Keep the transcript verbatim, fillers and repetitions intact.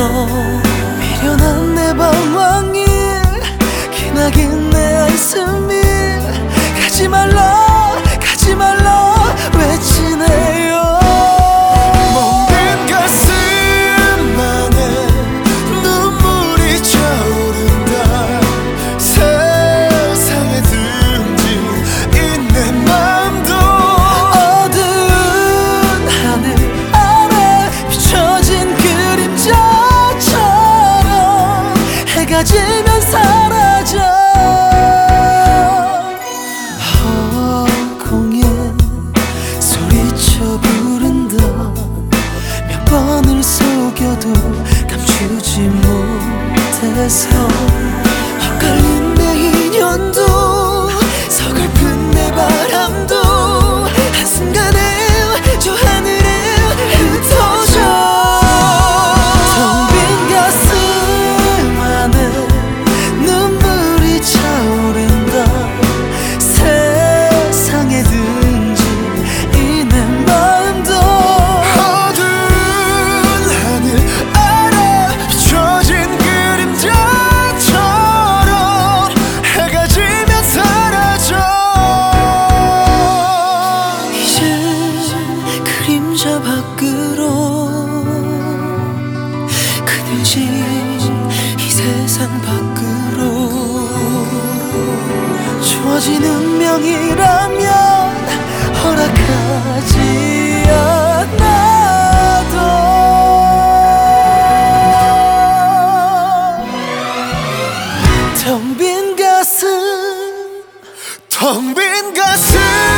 미련한 내 방황이 기나긴 내 한숨이 가지 말라 가지 말라 외치네요. 멍든 가슴 안에 눈물이 차오른다. 세상에 등진 이 내 맘도 어두운 하늘 아래 비춰진 그림자처럼 해가 지면 사라져. 허공에 소리쳐 부른다. 몇 번을 속여도 감추지 못해서 헛갈린 내 인연도 서글픈 내 바람도 한순간에 저 하늘에 흩어져. 텅 빈 가슴 안에 눈물이 차오른다. 세상에 등진 이 내 마음도 어두운 하늘 아래 비춰진 그림자처럼 해가 지면 사라져. 이제 그림자 밖으로 그늘진 이 세상 밖으로 주어진 운명이라면 허락하지 않아도 텅 빈 가슴 텅 빈 가슴